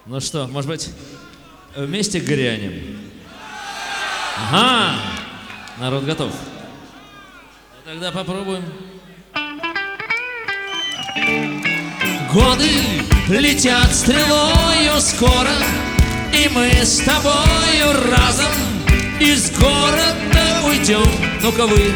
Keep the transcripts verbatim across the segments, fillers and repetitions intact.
Ну что, может быть, вместе грянем? Ага, народ готов. Ну, тогда попробуем. Годы летят стрелою скоро, и мы с тобою разом из города уйдем. Ну-ка вы.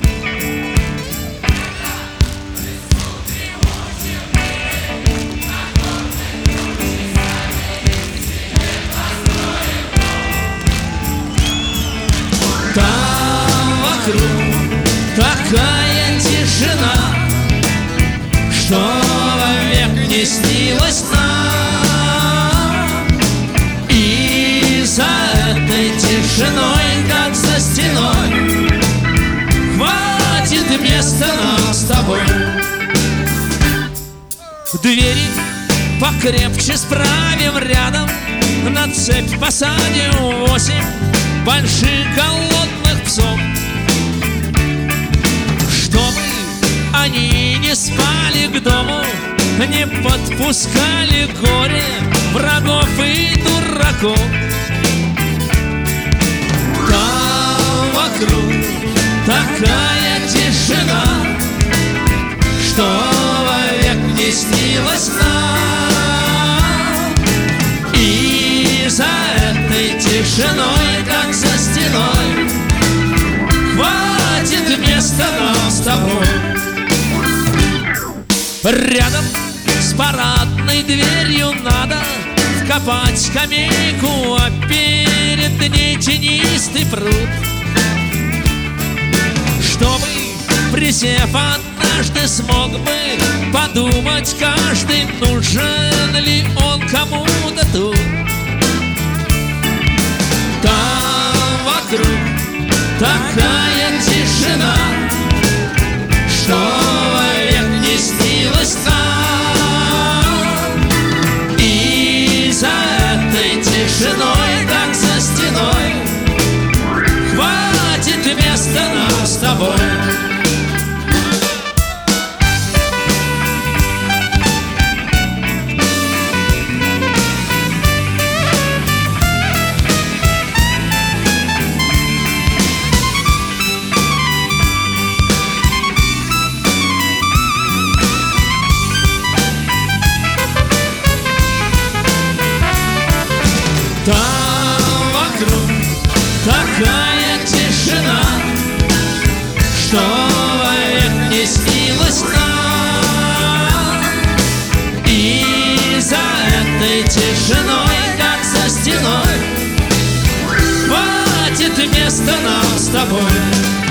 Там вокруг такая тишина, что вовек не снилась нам. И за этой тишиной, как за стеной, хватит места нам с тобой. Двери покрепче справим рядом, на цепь посадим восемь больших голодных псов, чтобы они не спали к дому, не подпускали горе врагов и дураков. Там вокруг такая тишина, что вовек не снилась нам. И за этой тишиной, как за стеной, хватит места нам с тобой. Рядом с парадной дверью надо вкопать скамейку, а перед ней тенистый пруд, чтобы, присев однажды, смог бы подумать каждый, нужен ли он кому-то тут. Там вокруг такая тишина, что вовек не снилась нам. И за этой тишиной, как за стеной, хватит места нам с тобой. Там вокруг такая тишина, что вовек не снилась нам. И за этой тишиной, как за стеной, хватит места нам с тобой.